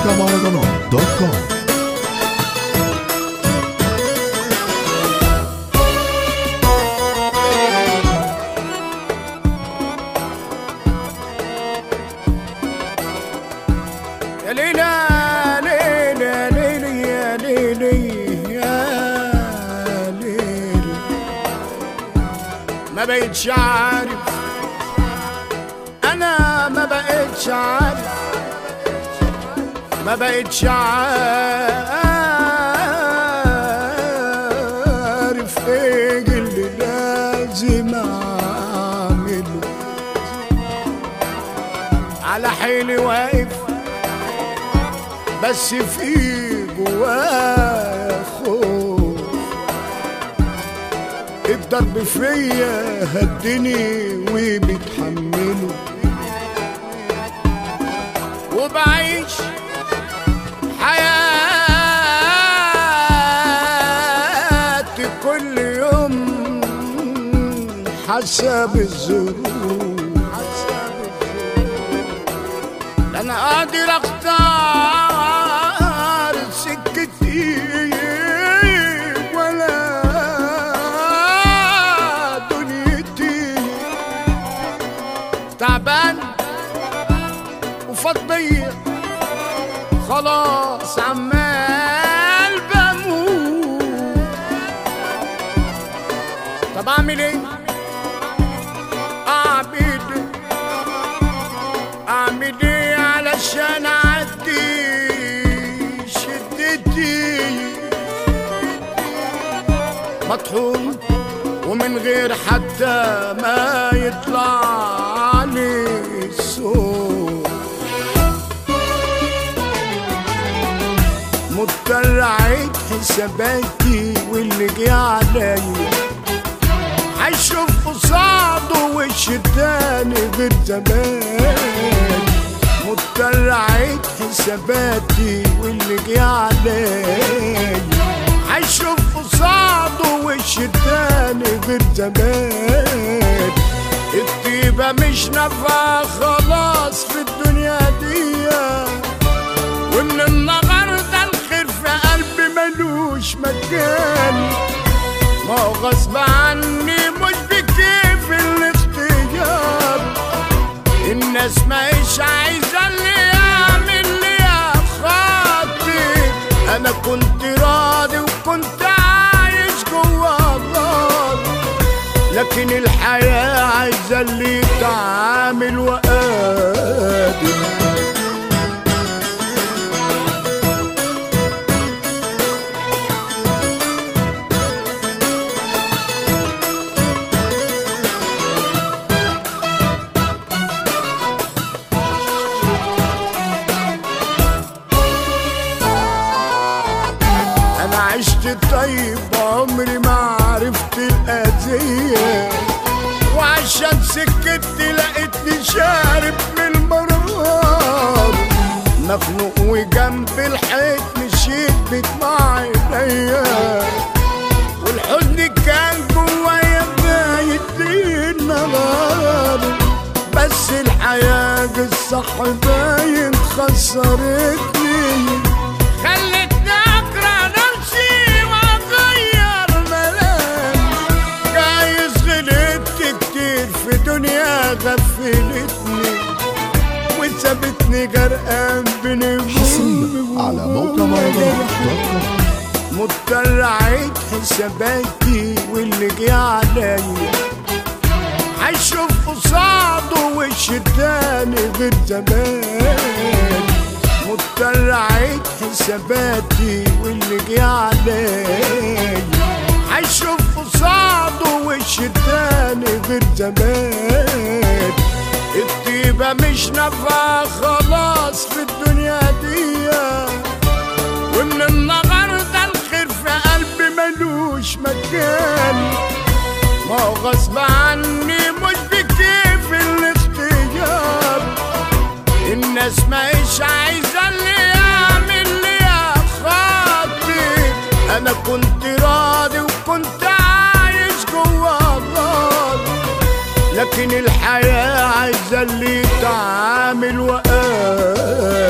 موقعمهرجانات.com. يا ليلى ليلى ليلى يا ليلى يا ليلى، ما بقتش عارف، أنا ما بقتش عارف، ما بقتش عارف ايه اللي لازم اعمله. على حيلي واقف بس في جوايا خوف، الضرب فيا هدني وبتحمله، وبعيش حياتي كل يوم حسب الظروف. لا انا قادر اختار سكتي ولا دنيتي، تعبان وفضية خلاص عمال بموت. طب اعمل ايه؟ اعمل ايه علشان اعدي شدتي؟ مطحون ومن غير حتى ما يطلع لي الصوت، مضطر اعيد حساباتي واللي جه عليا هشوف قصاده وش تاني غير زمان. مضطر اعيد حساباتي واللي جه عليا هشوف قصاده وش تاني غير زمان. الطيبة مش نافعة خلاص في الدنيا دي، ومن النهارده الخير في قلبي ملوش مكان. ما هو غصب عني مش بكيف الاختيار، الناس ماهيش عايزة اللي يعمل لي يا خاطر. أنا كنت راضي وكنت عايش جوا النار، لكن الحياة عايزة اللي يتعامل وقادر. أنا عشت طيب عمري ما عرفت الأذية، وعشان سكت لقيتني شارب من المرار. مخنوق وجنب الحيط مشيت بدمع عينيا، والحزن كان جوايا بايت ليل نهار. بس الحياة الصح باين خسرتني، خلتني أكره نفسي وأغير ملامح. جايز غلطت كتير في دنيا غفلتني وسابتني غرقان بين همومي على موقعمهرجانات.com. مضطر اعيد حساباتي واللي جه عليا هشوف قصاده وش تاني غير زمان. مضطر اعيد حساباتي واللي جه عليا هشوف قصاده وش تاني غير زمان. الطيبة مش نافعة خلاص في الدنيا دي، ومن النهارده الخير في قلبي ملوش مكان. ما هو غصب عني مش بكيف الاختيار، الناس ماهيش عايزة اللي يعمل لي يا خاطر. أنا كنت راضي وكنت عايش جوا النار، لكن الحياة عايزة اللي يتعامل وقال